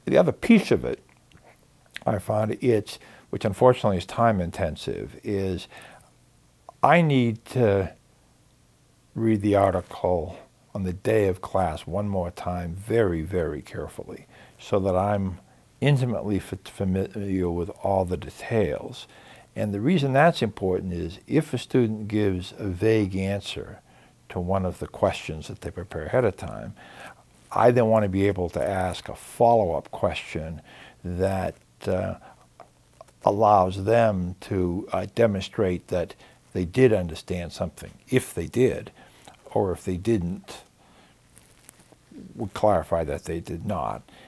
The other piece of it, I found which unfortunately is time intensive, is I need to read the article on the day of class one more time very, very carefully so that I'm intimately familiar with all the details. And the reason that's important is if a student gives a vague answer to one of the questions that they prepare ahead of time, I then want to be able to ask a follow-up question that allows them to demonstrate that they did understand something, if they did, or if they didn't, would clarify that they did not.